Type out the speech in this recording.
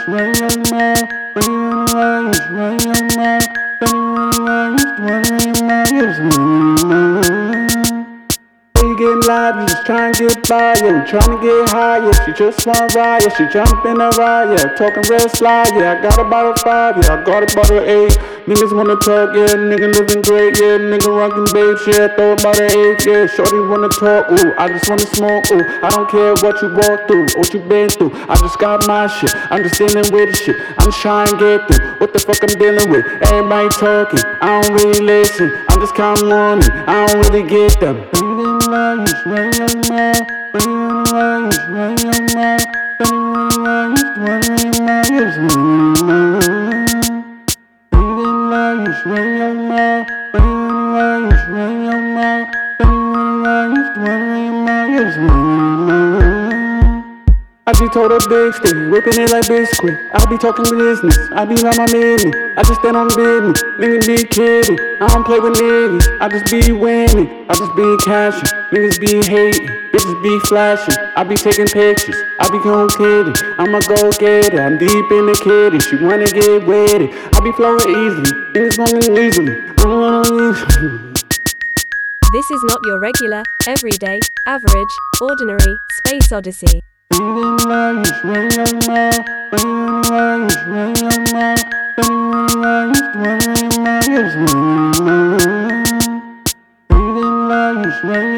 Getting live, you just trying to get by, yeah, we trying to get high, yeah, she just want ride, yeah, she jump in the ride, yeah, talking real sly, yeah, I got about a 5, yeah, I got about a 8, niggas wanna talk, yeah, nigga living great, yeah, nigga rockin' babes, yeah, throw about an 8, yeah, shorty wanna talk, ooh, I just wanna smoke, ooh, I don't care what you walk through, what you been through, I just got my shit, I'm just dealing with the shit, I'm just trying to get through, what the fuck I'm dealing with, everybody talking, I don't really listen, I'm just counting on it, I don't really get them. I be told a big stick, whipping it like biscuit. I be talking business, I be on my business. I just stand on business, niggas be kidding. I don't play with niggas, I just be winning. I just be cashing, niggas be hating, bitches be flashing. I be taking pictures, I be going kidding. I'm a go-getter, I'm deep in the kitty. She wanna get with it, I be flowing easily, niggas falling easily. This is not your regular, everyday, average, ordinary, Space Odyssey. Right.